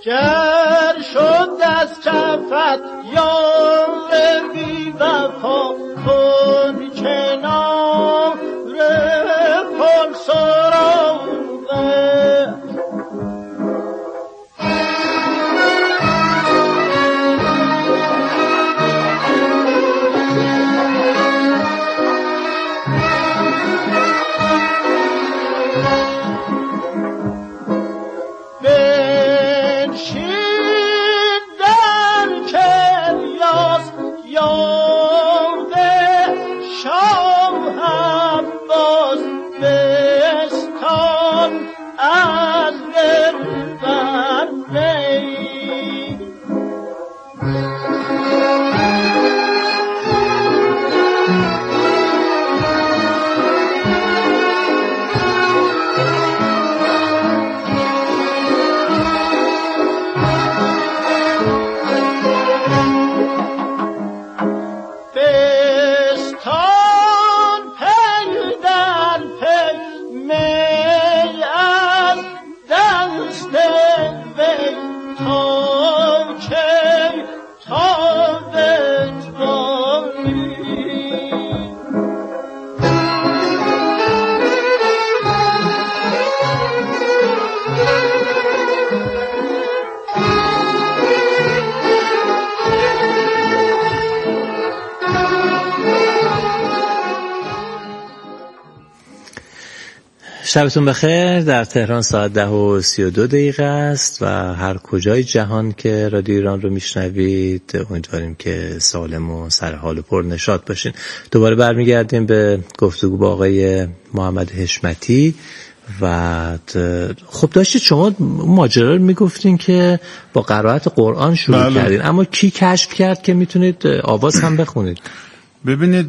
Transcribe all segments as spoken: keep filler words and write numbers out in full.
گر شد از کفت یار بی وفا کن کنار پل سراغه شبتون بخیر. در تهران ساعت ده و سی و دو دقیقه است و هر کجای جهان که رادیو ایران رو میشنوید امیدواریم که سالم و سرحال و پرنشاط باشین. دوباره برمیگردیم به گفتگو با آقای محمد حشمتی و خب داشتید شما ماجرا رو میگفتین که با قرائت قرآن شروع بله. کردین، اما کی کشف کرد که میتونید آواز هم بخونید؟ ببینید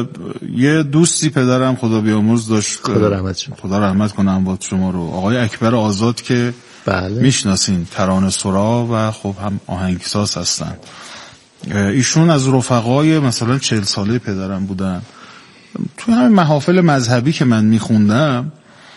یه دوستی پدرم خدا بیامرز داشت، خدا رحمت کنه خدا رحمت کنه اموات شما رو، آقای اکبر آزاد که بله. میشناسین، ترانه سرا و خب هم آهنگساز هستن. ایشون از رفقای مثلا چهل ساله پدرم بودن. توی همین محافل مذهبی که من میخوندم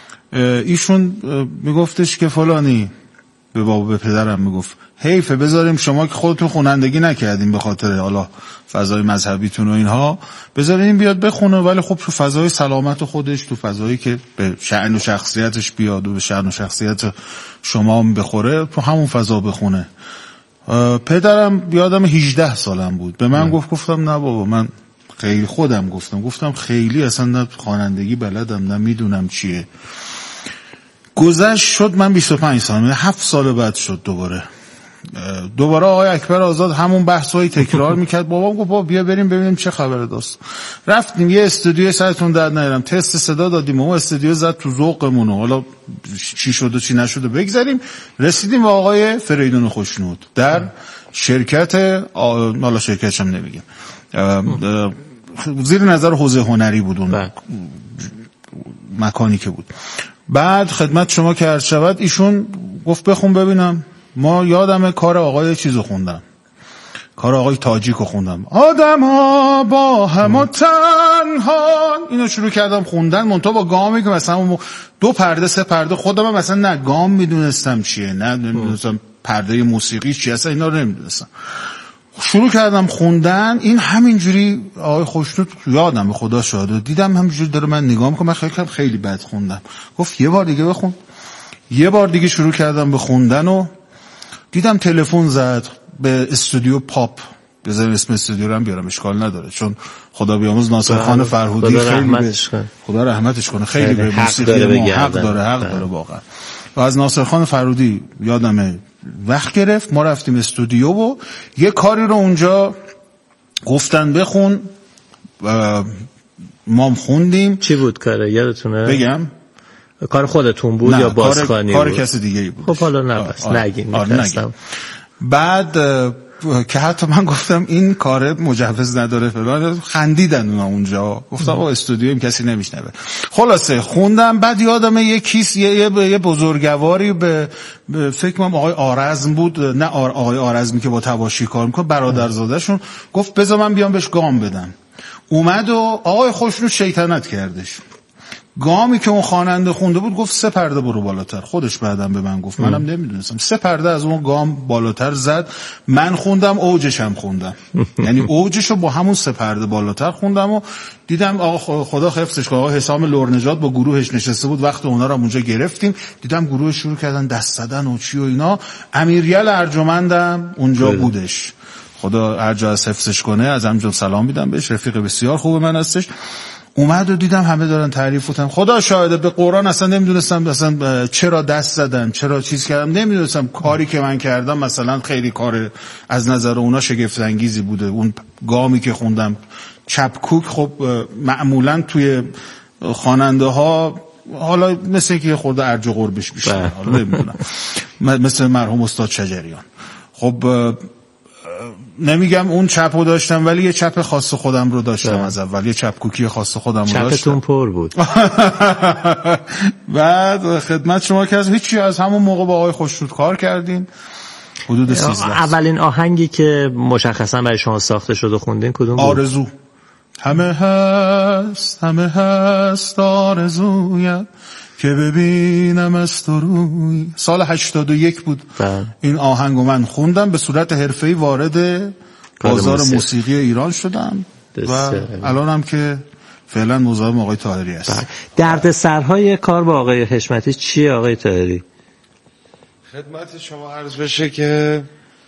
ایشون میگفتش که فلانی به بابا به پدرم میگفت حیفه بذاریم شما که خودتون خوانندگی نکردین به خاطر حالا فضای مذهبیتون و اینها، بذارین این بیاد بخونه، ولی خب تو فضای سلامت خودش، تو فضایی که به شأن و شخصیتش بیاد و به شأن و شخصیت شما بخوره، تو همون فضا بخونه. پدرم یادم هجده سالم بود به من گفت، گفتم نه بابا من خیلی خودم گفتم گفتم خیلی اصلا نه خوانندگی بلدم نه میدونم چیه. گذشت شد من بیست و پنج سالم، هفت سال بعد شد دوباره دوباره آقای اکبر آزاد همون بحثایی تکرار میکرد. بابام گفت بابا بیا بریم ببینیم چه خبره داست. رفتیم یه استودیو سرتون درد نیارم تست صدا دادیم، اون استودیو زد تو ذوقمون، حالا چی شد و چی نشده بگذاریم. رسیدیم به آقای فریدون خوشنود در شرکت، حالا شرکتش هم نمیگم، زیر نظر حوزه هنری بود اون مکانی که بود. بعد خدمت شما که عرض شود ایشون گفت بخون ببینم. ما یادمه کار آقای چیزو خوندم، کار آقای تاجیکو خوندم، آدم ها با هم و تنها، اینو شروع کردم خوندن، منتها با گامی که مثلا دو پرده سه پرده، خودم هم مثلا نه گام میدونستم چیه، نه نمیدونستم پرده موسیقی چیه، اصلا اینا رو نمیدونستم. شروع کردم خوندن، این همینجوری آقای خوشنود یادم به خدا شاهد دیدم همینجوری داره من نگاه میکنه، من خیلی خیلی بد خوندم. گفت یه بار دیگه بخون. یه بار دیگه شروع کردم به خوندن و دیدم تلفن زد به استودیو پاپ. بذارم اسم استودیو رو هم بیارم اشکال نداره، چون خدا بیامرز ناصرخان فرهودی خدا خیلی رحمتش به خدا رحمتش کنه خیلی به موسیقی ما حق داره حق داره واقعا. و از ناصرخان فرهودی یادمه وقت گرفت، ما رفتیم استودیو و یه کاری رو اونجا گفتن بخون و ما خوندیم. چی بود کاره یادتونه؟ بگم کار خودتون بود یا بازخوانی کار بود؟ کار کسی دیگه ای بود. خب حالا نه بس نگین می‌خواستم. بعد که حتی من گفتم این کار مجوز نداره فلان، خندیدن اونا اونجا، گفتم آقا استودیویم کسی نمیشنوه. خلاصه خوندم. بعد یادم یه کیس یه, یه بزرگواری به, به فکر کنم آقای آرزم بود، نه آقای آرزمی که با تواشی کار میکنه، برادرزاده‌شون، گفت بذار من بیام بهش گام بدم. اومد و آقای خوشنود شیطنت کردش، گامی که اون خواننده خونده بود گفت سه پرده برو بالاتر. خودش بعدم به من گفت، منم نمیدونستم. سه پرده از اون گام بالاتر زد. من خوندم اوجش هم خوندم یعنی اوجشو با همون سه پرده بالاتر خوندم و دیدم آقا خدا حفظش کنه، آقا حسام لورنژاد با گروهش نشسته بود. وقت اونا رو اونجا گرفتیم، دیدم گروه شروع کردن دست زدن و چی و اینا. امیریل ارجمندم اونجا بله. بودش، خدا هر جا از حفظش کنه، از همجا سلام میدم بهش، رفیق بسیار خوب من هستش. اومد و دیدم همه دارن تعریف کنن. خدا شاهده به قرآن اصلا نمیدونستم اصلا چرا دست زدم، چرا چیز کردم، نمیدونستم. کاری که من کردم مثلا خیلی کار از نظر اونا شگفت انگیزی بوده. اون گامی که خوندم چپکوک، خب معمولا توی خواننده ها حالا مثل که خورده ارج و قربش بیشتر، حالا نمیدونم، مثل مرحوم استاد شجریان. خب نمیگم اون چپو داشتم، ولی یه چپ خاص خودم رو داشتم از اول، یه چپکوکی خاص خودم رو داشتم. چپتون پر بود. بعد خدمت شما که از هیچی، از همون موقع با آقای خوشرود کار کردین حدود سیزده. اولین آهنگی که مشخصا برای شما ساخته شد و خوندین کدوم بود؟ آرزو. همه هست همه هست آرزویم که ببینم از تو روی. سال هشتاد و یک بود بله. این آهنگو من خوندم، به صورت حرفه‌ای وارد بازار موسیقی. موسیقی ایران شدم و الانم که فعلا مزاحم آقای طاهری هست. دردسرهای کار با آقای حشمتی چیه آقای طاهری؟ خدمت شما عرض بشه که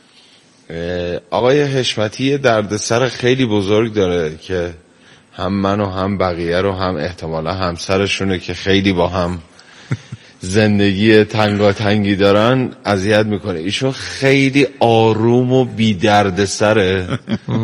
آقای حشمتی دردسر خیلی بزرگ داره که هم من و هم بقیه رو، هم احتمالا همسرشونه که خیلی با هم زندگی تنگاتنگی دارن اذیت میکنه. ایشون خیلی آروم و بی دردسره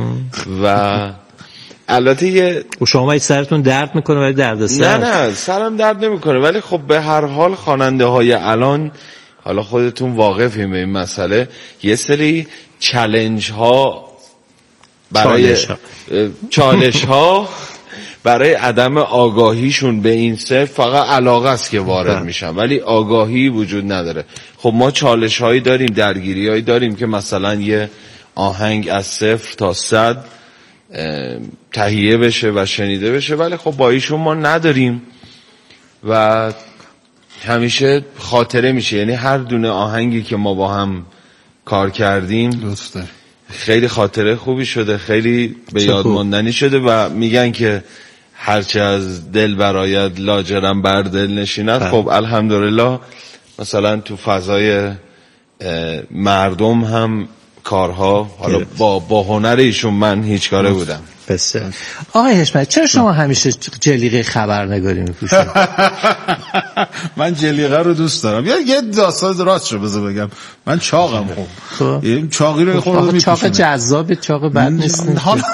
و البته یه شما سرتون درد میکنه ولی دردسر نه نه سرم درد نمیکنه، ولی خب به هر حال خواننده های الان، حالا خودتون واقفیم به این مسئله، یه سری چالش ها برای چالش ها برای عدم آگاهیشون به این صرف فقط علاقه است که وارد میشن، ولی آگاهی وجود نداره. خب ما چالش هایی داریم، درگیری هایی داریم که مثلا یه آهنگ از صفر تا صد تهیه بشه و شنیده بشه، ولی خب با ایشون ما نداریم و همیشه خاطره میشه. یعنی هر دونه آهنگی که ما با هم کار کردیم لطف داری. خیلی خاطره خوبی شده، خیلی به یاد ماندنی شده و میگن که هرچه از دل برآید لاجرم بر دل نشیند. خب الحمدلله مثلا تو فضای مردم هم کارها حالا با با هنر ایشون من هیچ کاره بودم. بسیار. آقای حشمت چرا شما همیشه جلیقه خبرنگاری میپوشید؟ من جلیقه رو دوست دارم. یا یه داستان راست رو بذار بگم، من چاقم. خب این چاقی رو خورده میپوشم. چاق جذاب، چاق بد نیست.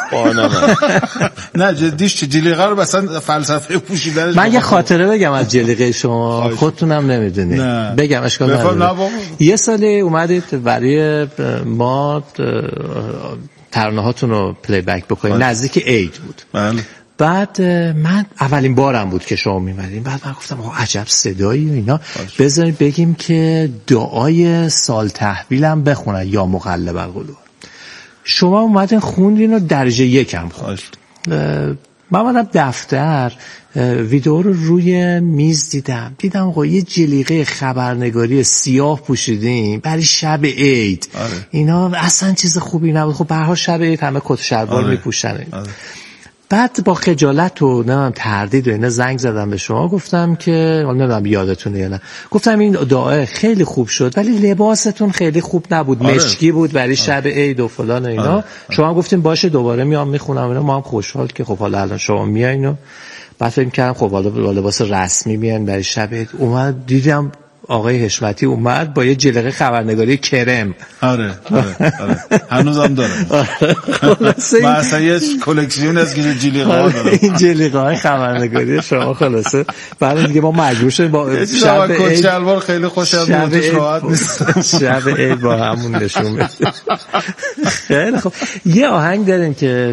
نه جدیش جلیقه رو مثلا فلسفه پوشیدنش. من یه خاطره بگم از جلیقه شما، خودتونم نمیدونید. بگم اشکال نداره. یه سالی اومدید برای ما ترانه هاتون رو پلی بک بکنید، نزدیک عید بود. بله. بعد من اولین بارم بود که شما میمدین، بعد من گفتم آقا عجب صدایی و اینا، بذارید بگیم که دعای سال تحویلم بخونن یا مقلب القلوب. شما اومدین خوندین و درجه یکم خوند. من اومدم دفتر ویدیو رو روی میز دیدم دیدم آقا یه جلیقه خبرنگاری سیاه پوشیدین برای شب عید. آره. اینا اصلا چیز خوبی نبود. خب به هر حال شب عید همه کت شلوار آره. میپوشن. آره. بعد با خجالت و نمیدونم تردید و اینا زنگ زدم به شما، گفتم که نمیدونم یادتونه یا نه، گفتم این دعا خیلی خوب شد ولی لباستون خیلی خوب نبود. آره. مشکی بود برای شب عید و فلان و اینا. آره. شما گفتیم باشه دوباره میام میخونم اینا. ما هم خوشحال که خب حالا الان شما میایین و بعد فکر کردم خب حالا با لباس رسمی میان برای شب عید. اومد دیدم آقای حشمتی اومد با یه جلیقه خبرنگاری کرم. آره آره آره هنوزم دارم. خلاصه من اصلا یه کلکسیون از جلیقه ها دارم. این جلیقه های خبرنگاری شما خلاصه بعد دیگه ما مجبور شدیم با شب عید شلوار خیلی خوشم میاد راحت نیست. شب عید با همون نشون میده. خیلی خب یه آهنگ داریم که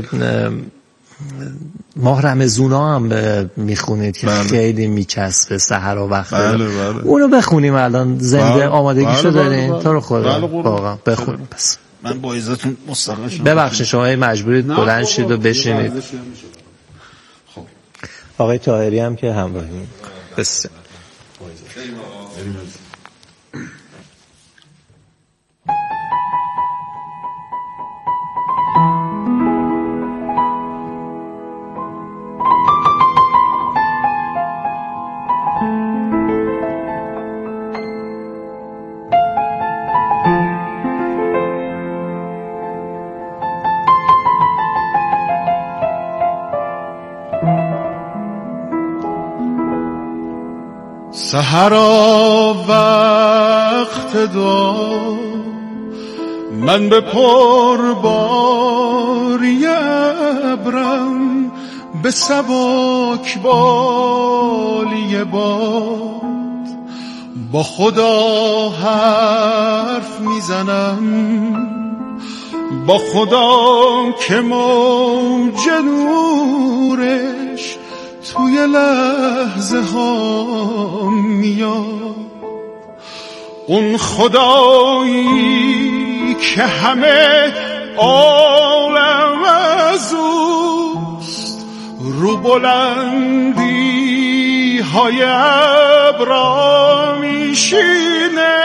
ماه رمضونا هم میخونید که بله. خیلی میچسبه سحر و وقت. بله بله. اونو بخونیم الان زنده بله. آمادگیشو بله دارین بله. تو رو خدا واقعا بخونیم. پس من با عزتون مستقل شدم. ببخشید شما مجبورید بلند شید و بشینید. خب آقای طاهری هم که همراهی می‌کنه. بسیار سحرا وقت دعا من به پر باری ابرم به سبک بالی باد با خدا حرف میزنم، با خدا که موج نورش توی لحظه ها میاد. اون خدایی که همه عالم از اوست، رو بلندی های ابرا میشینه.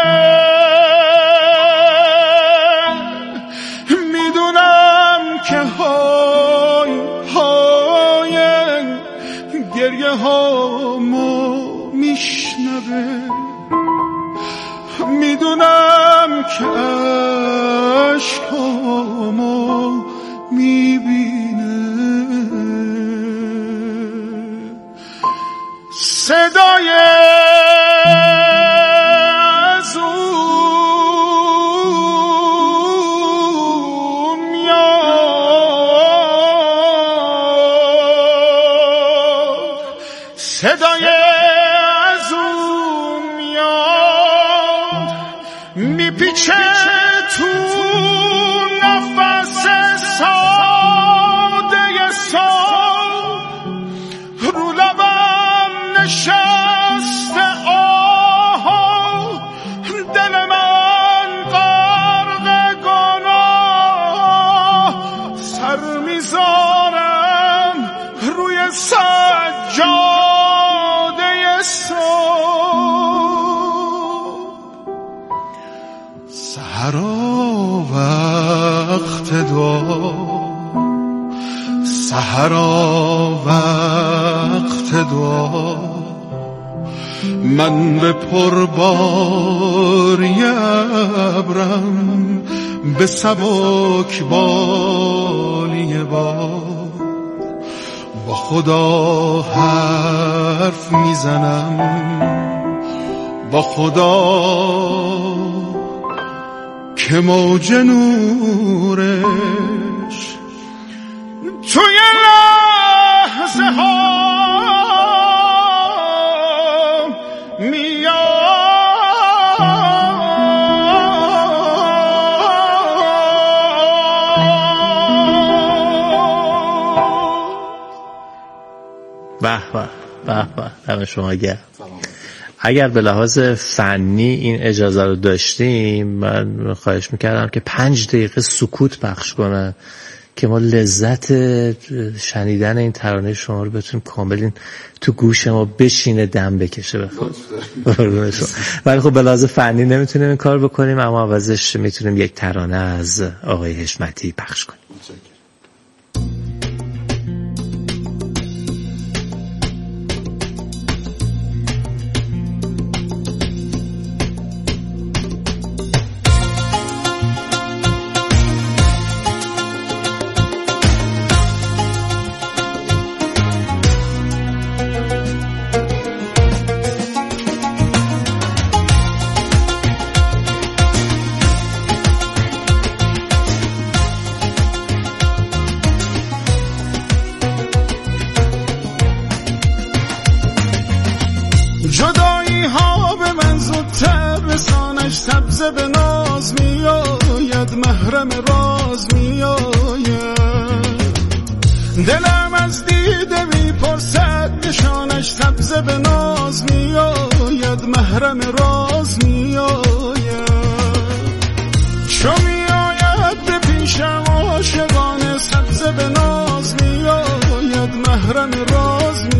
میدونم که های های گریه هامو میشنوه، میدونم که عشقامو میبینه. صدای از اون میاد، صدای از اون میاد، میپیچه تو نفس ساده سال، رو لبم نشسته آها، دل من غرق گناه، سر میذارم روی سجاده صبح. سحرا وقت دعا، سحرا وقت دعا، من به پرباری ابرم به سبک بالی باد با خدا حرف میزنم، با خدا که موج نورش توی لحظه ها میاد. به به به به، دم شما گرم. اگر به لحاظ فنی این اجازه رو داشتیم، من خواهش میکردم که پنج دقیقه سکوت پخش کنه که ما لذت شنیدن این ترانه شما رو بتونیم کامل این تو گوش ما بشینه، دم بکشه بخواد. ولی خب به لحاظ فنی نمیتونیم این کار بکنیم، اما عوضش میتونیم یک ترانه از آقای حشمتی پخش کنیم. جدایی ها به من زودتر رسانش، سبزه به ناز میآید، محرم راز میآید. دلم از دیده میپرسد نشانش، سبزه به ناز میآید، محرم راز میآید. چو میآید به پیشم عاشقانه، سبزه به ناز میآید، محرم راز میآید.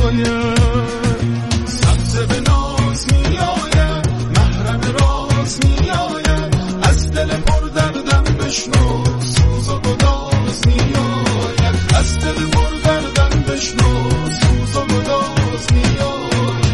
آید، سبز به ناز می آید، محرم راز می آید، از دل پر دردم بشنو سوز و گداز می آید، از دل پر دردم بشنو سوز و گداز می آید.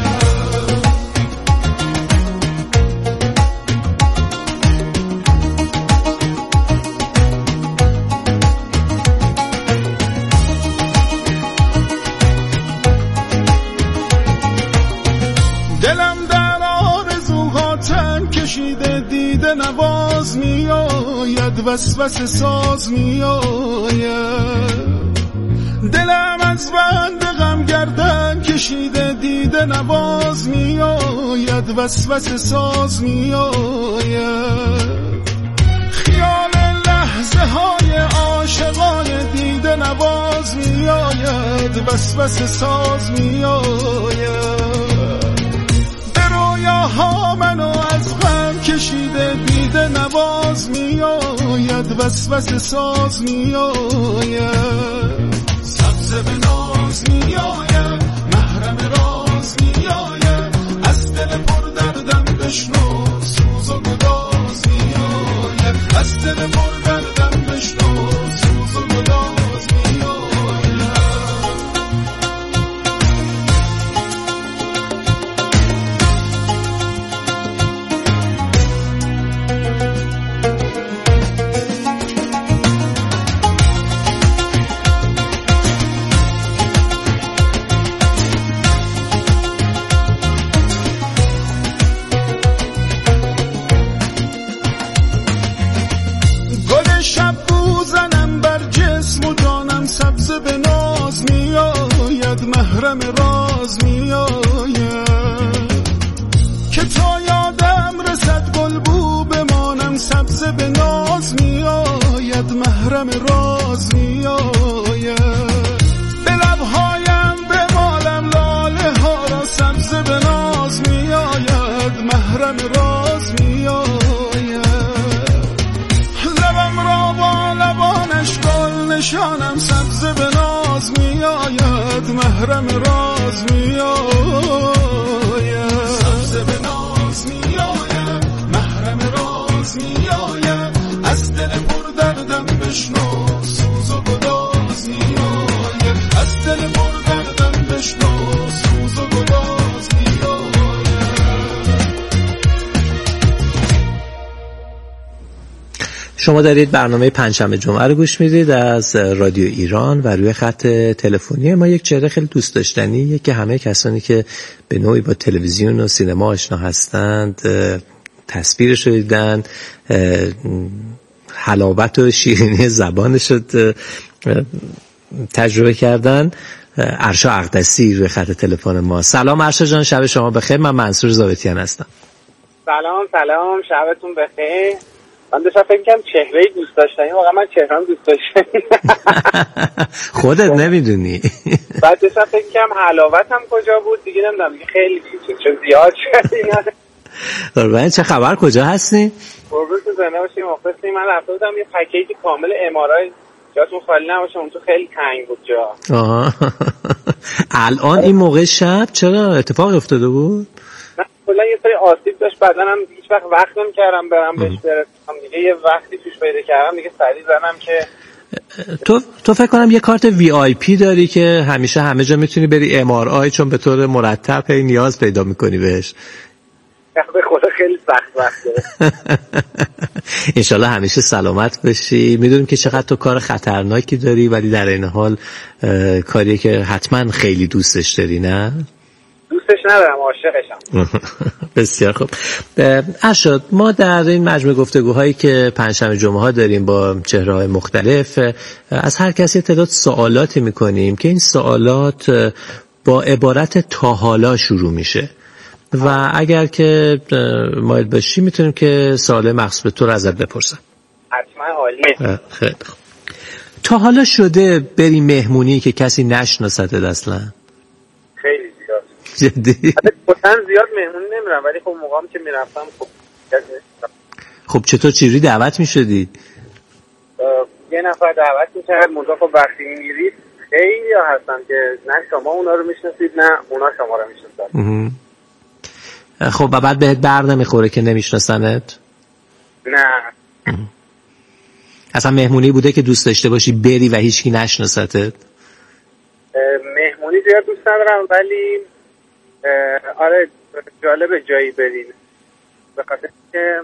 دلم در آرزوها تن کشیده دیده نواز می آید، وسوسه ساز می آید. دلم از بند غم گردن کشیده دیده نواز می آید، وسوسه ساز می آید. خیال لحظه های عاشقانه دیده نواز می آید، وسوسه ساز می آید. ها منو از غم کشیده دیده نواز می آید، وسوسه ساز می آید، سبز به ناز می آید، محرم راز می آید، از دل پر دردم بشنو سوز و گداز می آید، از دل پر دردم بشنو سوز و گداز می آید. سبز به ناز می آید، محرم راز می آید، که تا یادم رسد گل بو بمانم. سبز به ناز می آید، محرم راز می آید، به لبهایم بمالم لاله ها را. سبز به ناز می آید، محرم راز می آید، لبم را با لبانش گل نشانم. سبز به ناز می آید، محرم راز می آید، سبز به ناز می آید، محرم راز می آید، از دل پر دردم بشنو سوز و گداز می آید، از دل پر دردم بشنو سوز و گداز می آید. شما دارید برنامه پنجشنبه جمعه رو گوش میدید از رادیو ایران و روی خط تلفنی ما یک چهره خیلی دوست داشتنیه که همه کسانی که به نوعی با تلویزیون و سینما آشنا هستند تصویرش رو دیدن، حلاوت و شیرینی زبانش رو تجربه کردن. عرشا اقدسی روی خط تلفن ما. سلام عرشا جان، شب شما بخیر. من منصور ضابطیان هستم. سلام سلام، شبتون بخیر. من داشتم فکر کنم چهره دوست داشتنی، واقعا من چهره‌ام دوست داشتنی. خودت نمیدونی. بعد داشتم فکر کنم حلاوتم کجا بود دیگه، نمیدونم دیگه خیلی چه زیاد شد اینا. قربان چه خبر، کجا هستی؟ قربون تو زنده باشی، مخلصی. من رفته بودم یه پکیج کامل ام آر آی، جاتون خالی نباشه، اون تو خیلی تنگ بود جا. آها. الان این موقع شب چرا اتفاق افتاده بود؟ نه کلا یه سری آسیب داشت، بعدن هم هیچ وقت وقت نمی‌کردم برم بهش برسم دیگه. یه وقتی توش پیدا کردم دیگه سریع زدم که تو تو فکر کنم یه کارت وی آی پی داری که همیشه همه جا میتونی بری ام آر آی، چون به طور مرتب هی نیاز پیدا میکنی بهش. به خدا خیلی سخت وقته. انشالله همیشه سلامت بشی. میدونیم که چقدر تو کار خطرناکی داری، ولی در این حال کاریه که حتما خیلی دوستش داری، نه؟ دوستش ندارم، عاشقشم. بسیار خوب. ارشاد، ما در این مجموعه گفتگوهایی که پنجشنبه جمعه ها داریم با چهره‌های مختلف، از هر کسی تعداد سوالاتی میکنیم که این سوالات با عبارت تا حالا شروع میشه و اگر که مایل باشی میتونیم که سوال مخصوص به تو رو ازت بپرسم. حتما، عالیه. خیلی خوب. تا حالا شده بری مهمونی که کسی نشناسدت اصلا؟ خیلی زیاد. جدی؟ مثلا زیاد مهمونی نمیرم، ولی خب موقعی که میرفتم خب خب چطور چجوری دعوت میشدی؟ یه نفر دعوت میکرد، منتها خب وقتی میرید خیلی ها هستن که نه شما اونا رو میشناسید نه اونا شما رو میشناسن. خب و بعد بهت بر نمیخوره که نمیشناسنت؟ نه. اصلا مهمونی بوده که دوست داشته باشی بری و هیچکی نشناستت؟ مهمونی زیاد دوست ندارم ولی آره جالبه جایی برین به خاطر که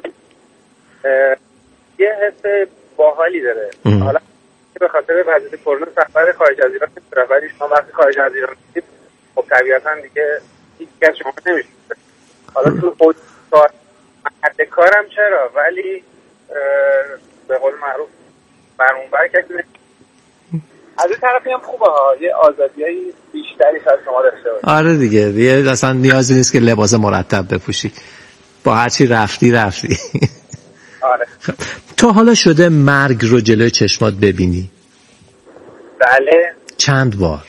یه حس باحالی داره. حالا به خاطر وضعیت کرونا سفر خارج از ایران نمی‌ره ولی شما وقتی خارج از ایران میشید خب طبیعتاً دیگه هیچ کس شما نمی‌شناسه. حالا تو خود کار محل کارم چرا ولی به قول معروف برمون بر کسی از این طرفی هم خوبه ها یه آزادیای بیشتری از شما داشته باشید. آره دیگه دیگه اصلا نیازی نیست که لباس مرتب بپوشی با هرچی رفتی رفتی. آره. تو حالا شده مرگ رو جلوی چشمات ببینی؟ بله. چند بار؟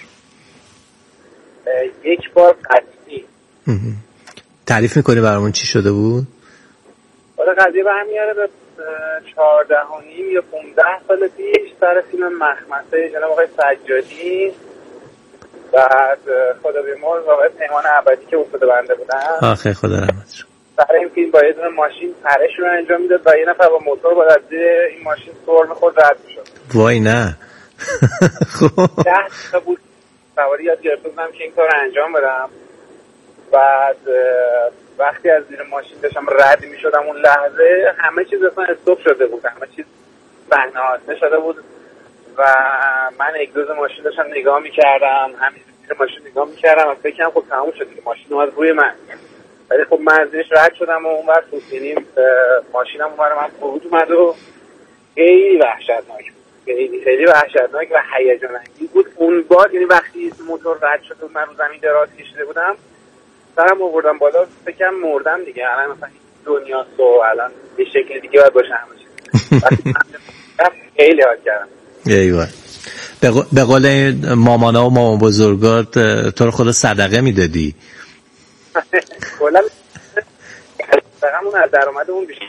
یک بار قطعی. تعریف میکنی برامون چی شده بود؟ حالا قضیه برمیگرده به چهارده و نیم یا پونزده سال پیش سر فیلم مخمسه جناب آقای سجادی. بعد خدا بیمار واقعا پیمان ابدی که افتاده بنده بودن. آخه خدا رحمتش کنه. سر این فیلم با یه دونه ماشین پرش رو انجام میداد و یه نفر با موتور با از این ماشین سر می‌خورد رد می‌شد. وای نه. خب ده تا بود سواری یاد گرفته بودم که این کار رو انجام بدم. بعد وقتی از زیر ماشین داشتم رد می‌شدم اون لحظه همه چیز اصلا استاپ شده بود. همه چیز صحنه هاسته شده بود و من اگزوز ماشین داشتم نگاه می‌کردم. همین زیر ماشین نگاه می‌کردم و فکر کنم خب تموم شد دیگه ماشین اومد روی من. ولی خب من ازش رد شدم و اون وقت یعنی ماشینم اون برای من فرود اومد و خیلی وحشتناک بود. خیلی خیلی وحشتناک و هیجان انگیز بود. اون بار یعنی وقتی موتور رد شد و من رو زمین دراز کشیده بودم سرم آوردم بالا فکرم مردم دیگه. الان مثلا دنیا سو الان به شکل دیگه باید باشه همه چیز. خیلی حال کردم. ایوه. به قول مامانا و مامان بزرگات تو رو خدا صدقه میدادی؟ کلا صدقمون از درآمدمون بیشتر.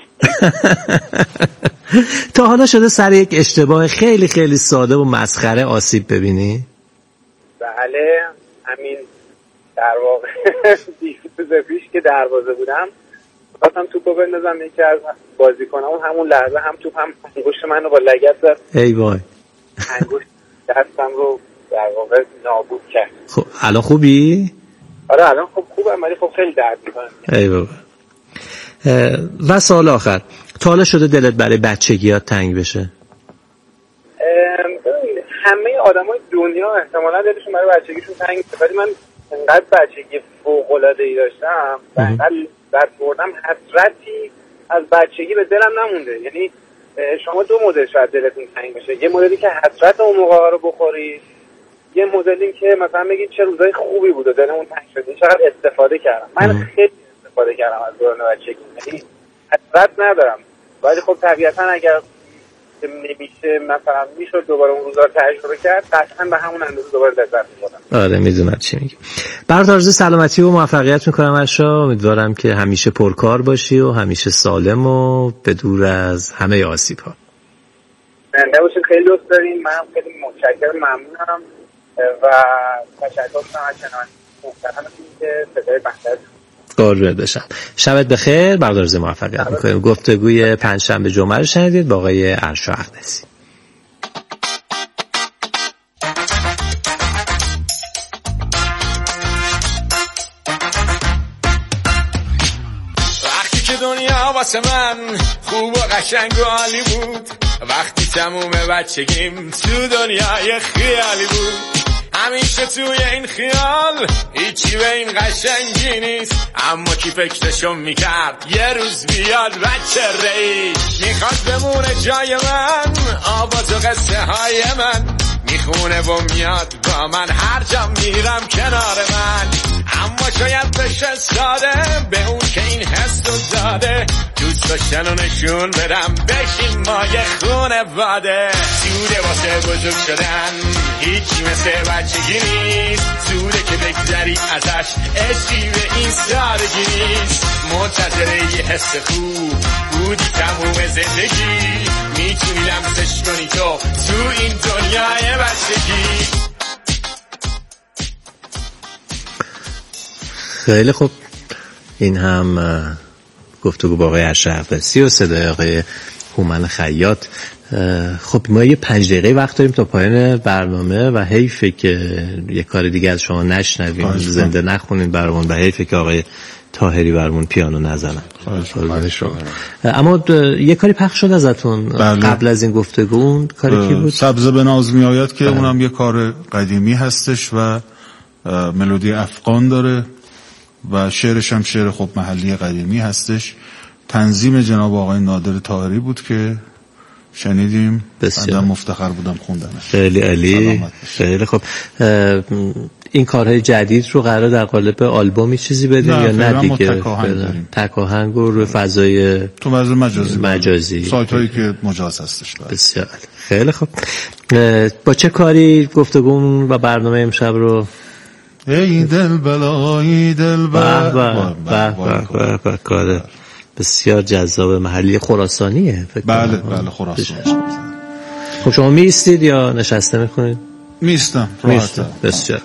تا حالا شده سر یک اشتباه خیلی خیلی ساده و مسخره آسیب ببینی؟ بله همین در واقع دیروز پیش که دروازه بودم خواستم توپو بندازم یکی از بازیکنامون همون لحظه هم توپ هم انگشت منو با لگد زد. ای وای. انگشت دستم رو در واقع نابود کرد. خب الان خوبی؟ آره الان خب خوبم ولی خب خیلی درد میکنه. ای بابا. و سوال آخر تا حالا شده دلت برای بچگیات تنگ بشه؟ همه آدمای دنیا احتمالاً دلشون برای بچگیشون تنگ میشه ولی من انقدر بچگی فوق‌العاده‌ای داشتم و انقدر درد بردم حسرتی از بچگی به دلم نمونده. یعنی شما دو مدل شاید دلتون تنگ بشه. یه مدلی که حسرت اون موقع رو بخوری، یه مدلی که مثلا بگید چه روزای خوبی بود و دلمون تنگ شد چقدر استفاده کردم. من خیلی استفاده کردم از دوران بچگی. یعنی حسرت ندارم ولی خب طبیعتا اگر نمیشه مثلا میشد دوباره اون روزا رو تجربه کرد قطعا به همون اندازه دوباره لذت می‌بردم. آره میدونم چی میگی. برات آرزوی سلامتی و موفقیت میکنم ارشا. امیدوارم که همیشه پرکار باشی و همیشه سالم و به دور از همه آسیب‌ها. زنده باشید. خیلی دوست دارین. من خیلی متشکرم ممنونم و تشکر می‌کنم از شنوندگان محترمتون که صدای بنده قربونت بشم. شبت بخیر. برات آرزوی موفقیت میکنم. گفتگوی پنجشنبه جمعه رو شنیدید با آقای ارشا اقدسی. وقتی که دنیا واسه من خوب و قشنگ و عالی بود، وقتی تموم بچگیم تو دنیای خیالی بود، همیشه توی این خیال هیچی به این قشنگی نیست، اما کی فکرشو میکرد یه روز بیاد بچه رئیس میخواد بمونه جای من، آواز و قصه های من میخونه و میاد با من هر جا میرم کنار من، اما شاید بشه ساده به اون که این حس رو داده، دوست داشتن و نشون بدم بشین ما یه خونه واده، زوده واسه بزرگ شدن هیچی مثل بچگی نیست، زوده که بگذری ازش عشقی به این سادگی نیست، منتظر یه حس خوب بودی تموم زندگی، میتونی لمسش کنی تو تو این دنیای بچگی. خیلی خوب. این هم گفتگو با آقای اشرف‌فارسی و صدای آقای هومن خیاط. خب ما یه پنج دقیقه وقت داریم تا پایان برنامه و حیفه که یه کار دیگه از شما نشنویم، زنده نخونین برامون و حیفه که آقای طاهری برامون پیانو نزنن. اما یه کاری پخش شد ازتون بله. قبل از این گفتگو، اون کاری کی بود؟ سبز به ناز می آید که بله. اونم یه کار قدیمی هستش و ملودی افغان داره و شعرش هم شعر خب محلی قدیمی هستش. تنظیم جناب آقای نادر طاهری بود که شنیدیم. بعدم مفتخر بودم خوندنش. خیلی عالی، خیلی خب. این کارهای جدید رو قرار در قالب آلبومی چیزی بدیم یا نه دیگه؟ تک آهنگ رو روی فضای تو فضای مجازی مجازی سایت هایی که مجاز هستش. بسیار خیلی خب. با چه کاری گفتگو و برنامه امشب رو؟ ای دل بلای دل بر به به کار بسیار جذاب محلی خراسانیه فکر کنم. بله بله خراسانی. خب شما میستید یا نشسته میکنید؟ میستم. میستم. بسیار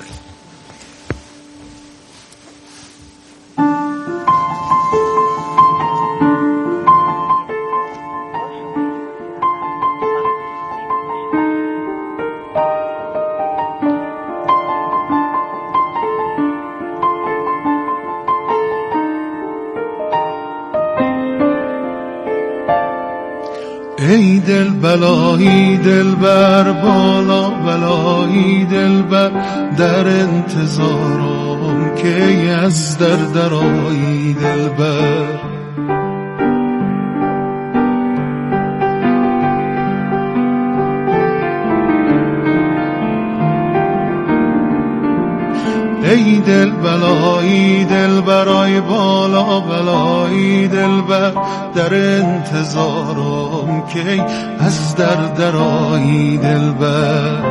ای دل بلایی دل بر بالا بلایی دل بر در انتظارم که از در درایی دل بر ای دل بلایی دل برای بالا بلایی دل بر در انتظارم که از در درایی دل بر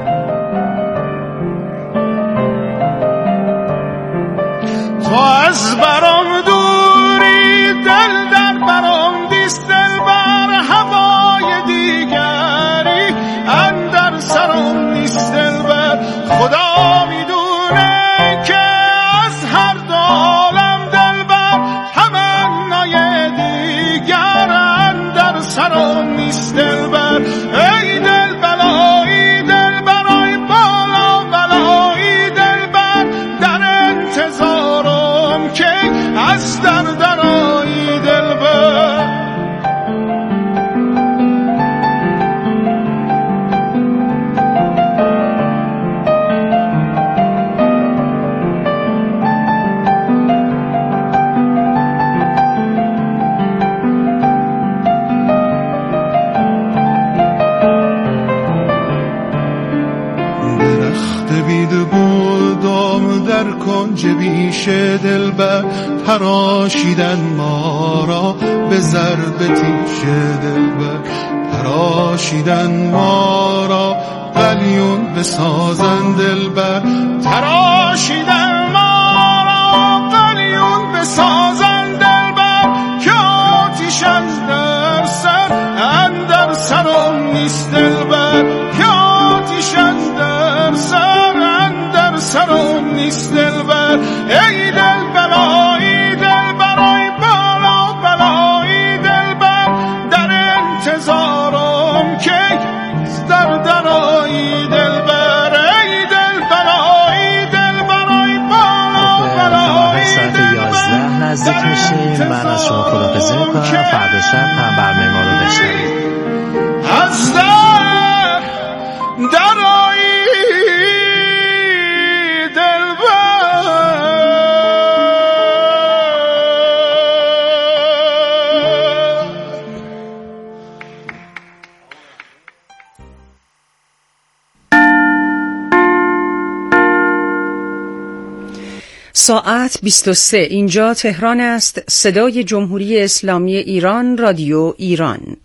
تو از برام دوری دل در برام دیست دل بر هوای دیگری اندر سرم نیست دل بر خدا میدونه که از هر دو عالم دلبر تمنای دیگر اندر سرم نیست دلبر ای دل بلایی دل برای بالا بلایی دلبر در انتظارم که از در درایی دلبر کنج بیش دلبر تراشیدن ما را به ضرب تیش دلبر تراشیدن ما را قلیون بسازن دلبر تراشیدن ما را قلیون بسازن دلبر که آتیش اندر سر اندر سرم نیست دلبر که آتیش اندر سر اندر سرم نیست دلبر ای دل بلایی دل برای بالا بلایی دلبر در انتظارم که در درایی دلبر ای دل بلایی دل برای بالا بلایی دلبر نزدیک میشیم. من از شما خداحافظی میکنم. فردا شب هم برنامه ما رو بشنوید. از در درایی ساعت بیست و سه. اینجا تهران است. صدای جمهوری اسلامی ایران، رادیو ایران.